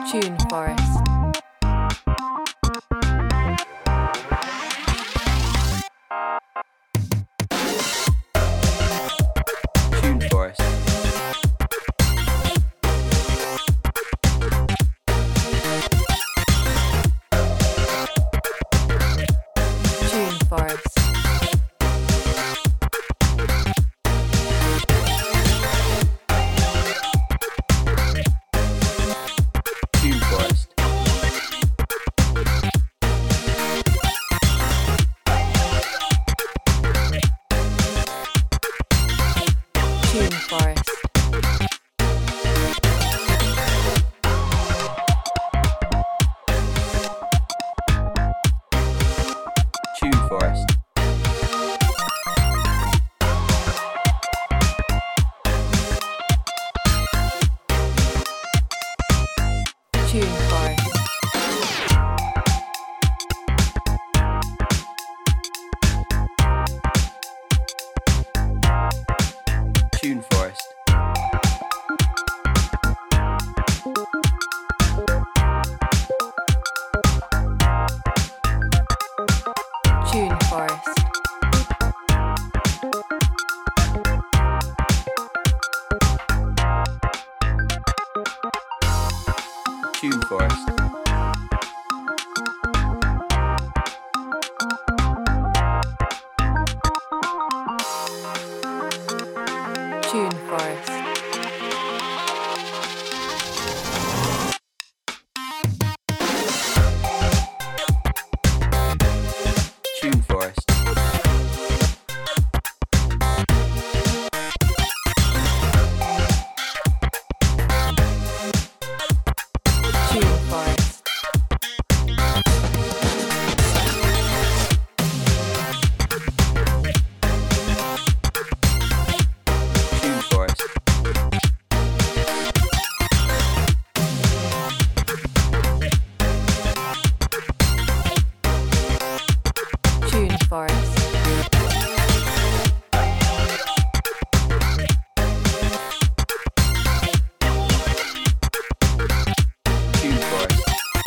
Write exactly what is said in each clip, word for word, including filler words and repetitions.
Tune Forest. Tune Forest. Tune Forest. Tune Forest. Tune Forest. Tune Forest. Tune Forest. Tune Forest. Tune Forest. Tune Forest. Tune Forest. Tune Forest. Tune Forest. Tune Forest. Tune Forest. Tune Forest.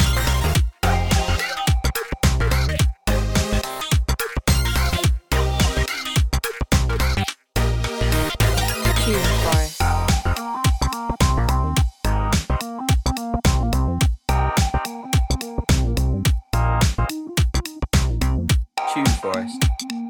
Tune Forest. Tune Forest.